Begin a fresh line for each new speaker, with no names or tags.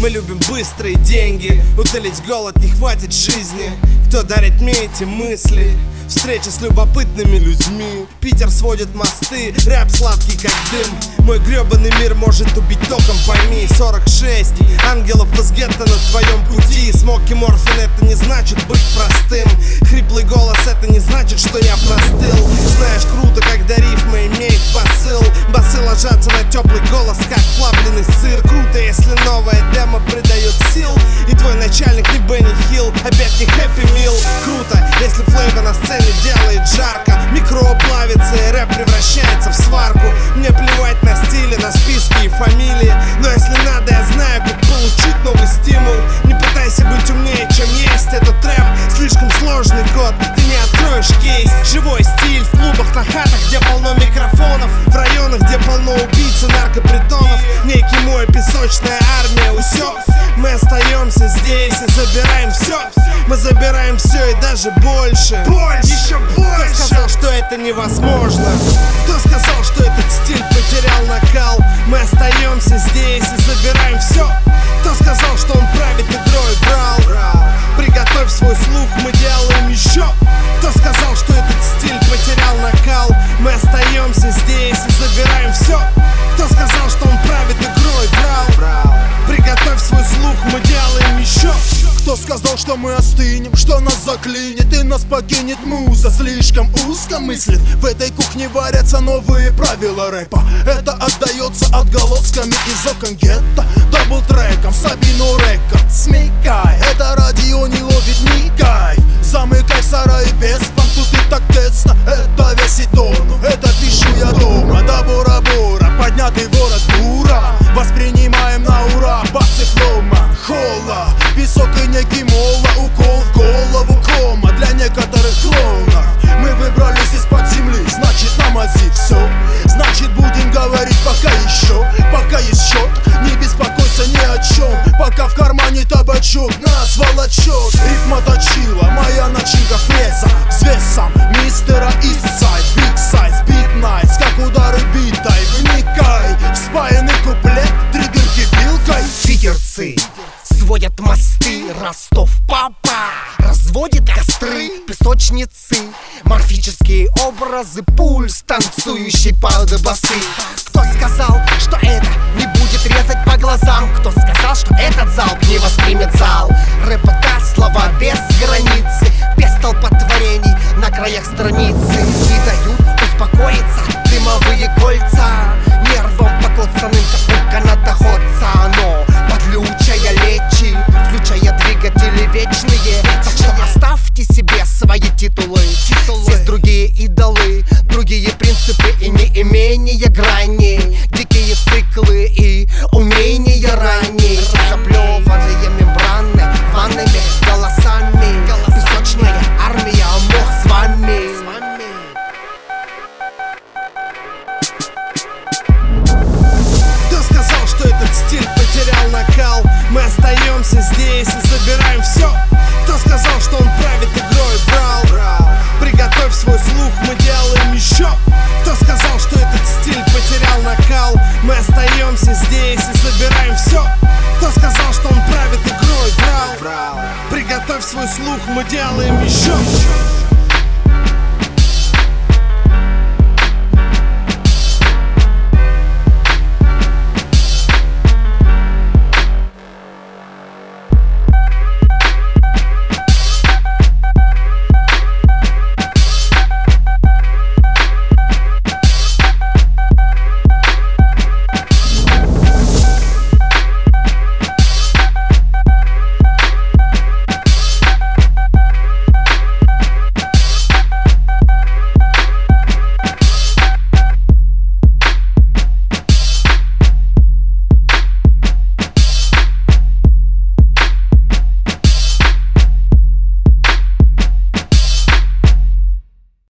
Мы любим быстрые деньги, утолить голод не хватит жизни. Кто дарит мне эти мысли? Встреча с любопытными людьми. Питер сводит мосты, рэп сладкий как дым. Мой гребаный мир может убить током, пойми. 46 ангелов из гетто на твоем пути. Смоки морфин это не значит быть простым. Хриплый голос это не значит, что я простыл. Знаешь, круто, когда рифма имеет посыл. Басы ложатся на теплый голос, как плавленый сыр. Круто, если новая демо придает сил. И твой начальник не Бенни Хилл, опять не Хэппи Мил. Круто, если флейва на сцене делает жарко. Микро плавится и рэп превращается в сварку. Мне плевать на стили, на списки и фамилии. Но если надо, я знаю, как получить новый стимул. Не пытайся быть умнее, чем есть. Этот рэп слишком сложный код, ты не откроешь кейс. Живой стиль в клубах, на хатах, где полно микрофонов. В районах, где полно убийц и наркопритонов. Некий мой песочная армия усек. Мы остаемся здесь и забираем все. Мы забираем все и даже больше. Еще больше. Кто сказал, что это невозможно? Кто сказал, что этот стиль потерял накал? Мы остаемся здесь и забираем все. Кто сказал, что он правит игрой, брал? Приготовь свой слух, мы делаем еще. Кто сказал, что этот стиль потерял накал? Мы остаемся здесь и забираем все. Кто сказал, что он правит игрой, брал? Приготовь свой слух, мы делаем еще.
Кто сказал, что мы остынем, что нас заклинит и нас покинет муза? Слишком узко мыслит, в этой кухне варятся новые правила рэпа. Это отдается отголосками из окон гетто. Даблтреком Sabino Records, смекай. Это радио не ловит ни кайф. Замыкай в сарае без пан, тут и так тесно. Это весит тонну, это пишу я дома. До Бора-Бора, поднятый ворот, ура. Воспринимаем на ура, басы флома. Холла, песок и некий мола. Укол в голову, кома для некоторых клоунов. Мы выбрались из-под земли, значит нам ази все. Значит будем говорить пока еще. Пока есть счет, не беспокойся ни о чем. Пока в кармане табачок нас волочет. Рифма точила, моя начинка фреза. Взвесом мистера Eastside. Big size, beat nice, как удары битой. Вникай, в спаянный куплет, три дырки вилкой.
Питерцы сводят мосты, Ростов-папа разводит костры, песочницы, морфические образы, пульс, танцующий под басы. Кто сказал, что это не будет резать по глазам? Кто сказал, что этот залп не воспримет зал? РПК, слова без границы, без столпотворений на краях страницы. Не дают успокоиться дымовые кольца, нервом покоцанным, как у канатоходца. Но подлючая лечи, включая двигатели вечные. Так что оставьте себе свои титулы. Здесь другие идолы, другие принципы и неимение грани. Дикие циклы и умения ранее. Заплеванные мембраны ванными голосами. Песочная армия, мох с вами.
Кто сказал, что этот стиль потерял накал? Мы остаемся здесь и забираем все. Кто сказал, что он правит игрой, брал? Приготовь свой слух, мы делаем еще. Кто сказал, что этот стиль потерял накал? Мы остаемся здесь и забираем все. Кто сказал, что он правит игрой, брал? Приготовь свой слух, мы делаем еще.